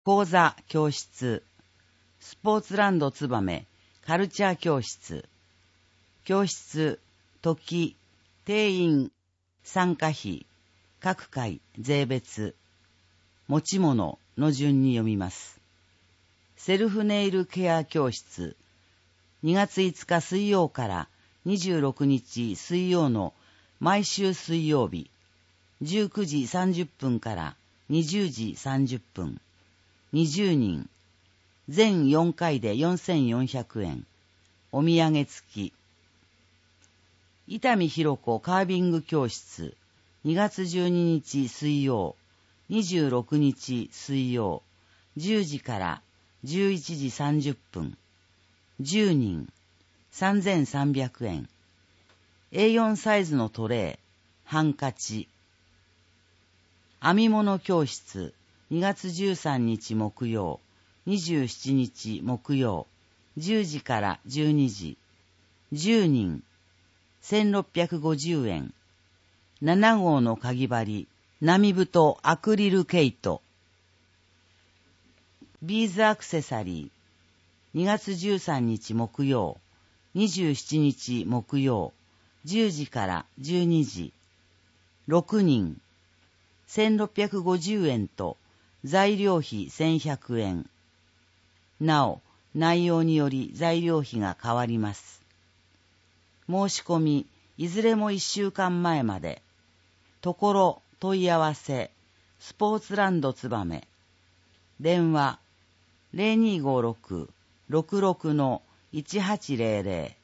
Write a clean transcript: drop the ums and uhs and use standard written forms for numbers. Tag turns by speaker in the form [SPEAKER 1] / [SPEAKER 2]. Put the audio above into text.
[SPEAKER 1] 講座教室、スポーツランドつばめカルチャー教室、教室、時、定員、参加費、各回税別、持ち物の順に読みます。セルフネイルケア教室、2月5日水曜から26日水曜の毎週水曜日、19時30分から20時30分、20人、全4回で4400円、お土産付き。伊丹博子カービング教室、2月12日水曜、26日水曜、10時から11時30分、10人、3300円。A4 サイズのトレー、ハンカチ。編み物教室、2月13日木曜、27日木曜、10時から12時、10人、1650円。7号のかぎ針、波太アクリル毛糸。ビーズアクセサリー、2月13日木曜、27日木曜、10時から12時、6人、1650円と材料費1100円。なお、内容により材料費が変わります。申し込み、いずれも1週間前まで。ところ、問い合わせ、スポーツランドつばめ。電話、0256-66-1800